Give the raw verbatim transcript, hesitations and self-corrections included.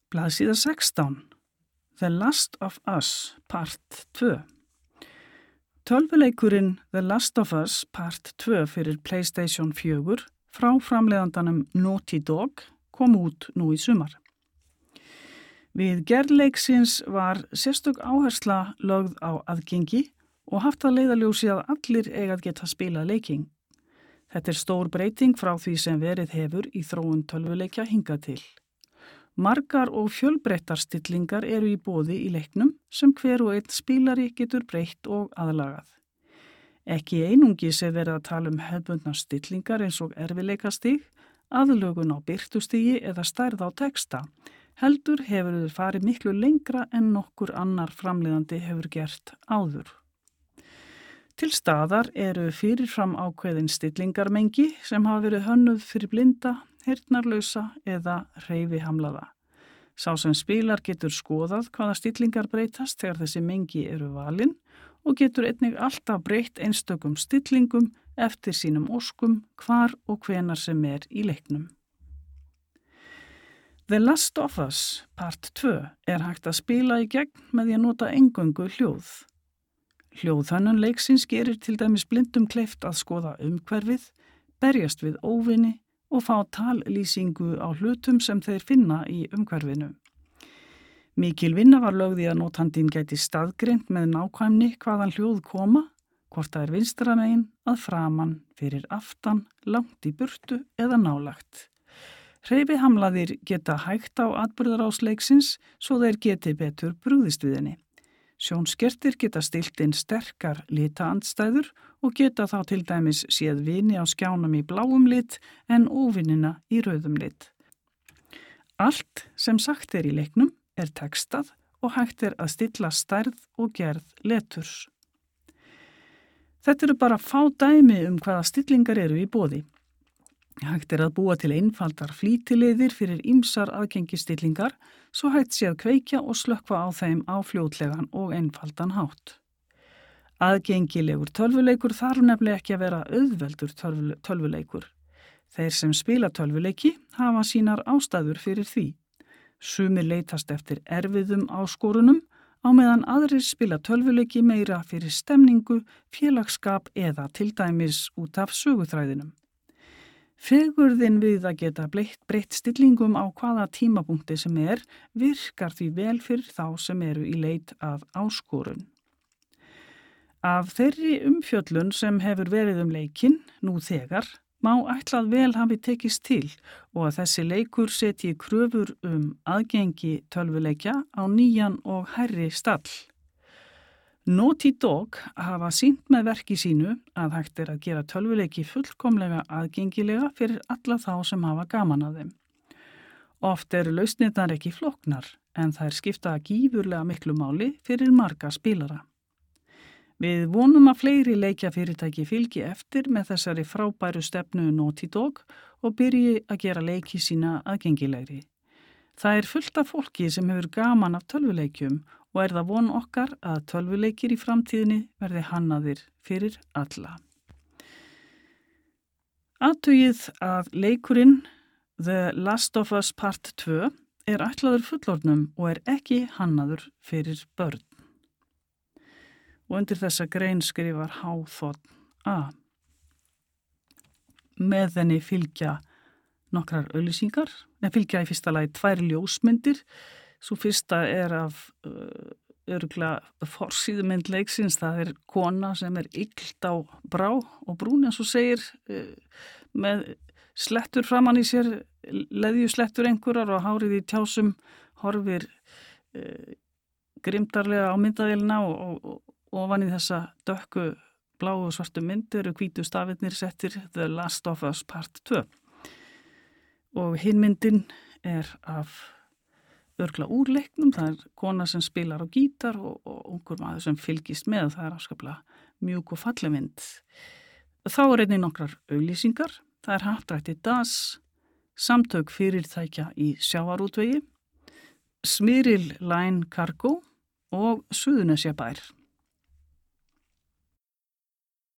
Blaðsíða sextán. The Last of Us Part tvö. Tölvuleikurinn The Last of Us Part tvö fyrir PlayStation fjögur frá framleiðandanum Naughty Dog kom út nú í sumar. Við gerð leiksins var sérstök áhersla lögð á aðgengi og haft að leiðarljósi að allir eiga að geta spilað leikinn. Þetta er stór breyting frá því sem verið hefur í þróun tölvuleikja hingað til. Margar og fjölbreyttar stillingar eru í boði í leiknum sem hver og einn spílari getur breytt og aðlagað. Ekki einungis er verið að tala um hefðbundnar stillingar eins og erfiðleikastig, aðlögun á birtustigi eða stærð á texta, heldur hefur þau farið miklu lengra en nokkur annar framleiðandi hefur gert áður. Til staðar eru fyrirfram ákveðin stillingarmengi sem hafa verið hönnuð fyrir blinda, heyrnarlausa eða hreyfihamlaða. Sá sem spilar getur skoðað hvaða stillingar breytast þegar þessi mengi eru valin og getur einnig alltaf breytt einstökum stillingum eftir sínum óskum hvar og hvenar sem er í leiknum. The Last of Us Part tvö er hægt að spila í gegn með því að nota eingöngu hljóð. Hljóðhönnun leiksins gerir til dæmis blindum kleift að skoða umhverfið, berjast við óvini og fá tallýsingu á hlutum sem þeir finna í umhverfinu. Mikil vinna var lögð í að notandinn gæti staðgreint með nákvæmni hvaðan hljóð koma, hvort það er vinstra megin, að framan, fyrir aftan, langt í burtu eða nálagt. Hreyfihamlaðir geta hægt á atburðarás leiksins svo þeir geti betur brugðist við henni. Sjónskertir geta stillt inn sterkar litaandstæður og geta þá til dæmis séð vini á skjánum í bláum lit en óvinina í rauðum lit. Allt sem sagt er í leiknum er textað og hægt er að stilla stærð og gerð leturs. Þetta eru bara fá dæmi um hvaða stillingar eru í boði. Hægt er að búa til einfaldar flýtileiðir fyrir ýmsar aðgengistillingar svo hægt sé að kveikja og slökkva á þeim á fljótlegan og einfaldan hátt. Aðgengilegur tölvuleikur þarf nefnilega ekki að vera auðveldur tölvuleikur. Þeir sem spila tölvuleiki hafa sínar ástæður fyrir því. Sumir leitast eftir erfiðum áskorunum á meðan aðrir spila tölvuleiki meira fyrir stemningu, félagsskap eða til dæmis út af söguþræðinum. Fegurðin við að geta breytt, breytt stillingum á hvaða tímapunkti sem er virkar því vel fyrir þá sem eru í leit að áskorun. Af þeirri umfjöllun sem hefur verið um leikinn nú þegar má ætla að vel hafi tekist til og að þessi leikur setji kröfur um aðgengi tölvuleikja á nýjan og hærri stall. Naughty Dog hafa sýnt með verki sínu að hægt er að gera tölvuleiki fullkomlega aðgengilega fyrir alla þá sem hafa gaman að þeim. Oft eru lausnirnar ekki flóknar en þær skipta gífurlega miklu máli fyrir marga spilara. Við vonum að fleiri leikjafyrirtæki fylgi eftir með þessari frábæru stefnu Naughty Dog og byrji að gera leiki sína aðgengilegri. Það er fullt af fólki sem hefur gaman af tölvuleikjum og er það von okkar að tölvuleikir í framtíðinni verði hannaðir fyrir alla. Athugið að leikurinn The Last of Us Part tvö er ætlaður fullorðnum og er ekki hannaður fyrir börn. Og undir þessa grein skrifar Háþorn A. Með henni fylgja nokkrar auglýsingar, en fylgja í fyrsta lagi tvær ljósmyndir. Svo fyrsta er af uh, örugglega forsíðumynd leiksins, það er kona sem er yglt á brá og brún eins og segir uh, með slettur framan í sér, leðju slettur einhverjar og hárið í tjásum horfir uh, grimdarlega á myndavélina og, og, og ofan í þessa dökku bláu og svartu mynd eru hvítu stafirnir settir The Last of Us Part tvö. Og hinn myndin er af örgla úr leiknum, það er kona sem spilar á gítar og, og ungur maður sem fylgist með, það er afskaplega mjúk og falleg mynd. Þá er einnig nokkrar auglýsingar, það er happdrætti das, samtök fyrirtækja í sjávarútvegi, Smyril Line Cargo og Suðurnesjabær.